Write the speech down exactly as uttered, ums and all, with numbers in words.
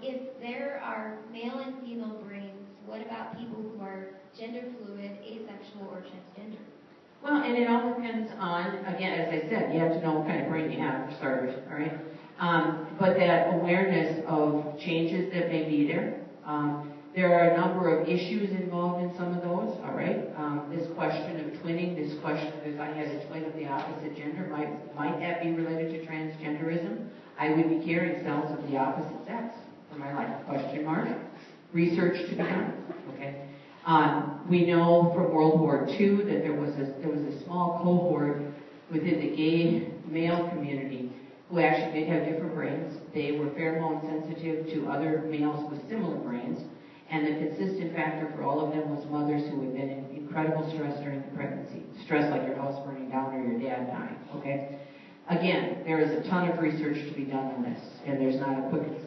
if there are male and female brains, what about people who are gender fluid, asexual, or transgender? Well, and it all depends on, again, as I said, you have to know what kind of brain you have for starters, all right? Um, but that awareness of changes that may be there. Um, there are a number of issues involved in some of those, all right? Um, this question of twinning, this question of if I had a twin of the opposite gender, might, might that be related to transgenderism? I would be carrying cells of the opposite sex for my life, question mark. Research to be done, okay? Um, we know from World War Two that there was a, there was a small cohort within the gay male community who actually did have different brains. They were pheromone sensitive to other males with similar brains, and the consistent factor for all of them was mothers who had been in incredible stress during the pregnancy. Stress like your house burning down or your dad dying, okay? Again, there is a ton of research to be done on this, and there's not a quick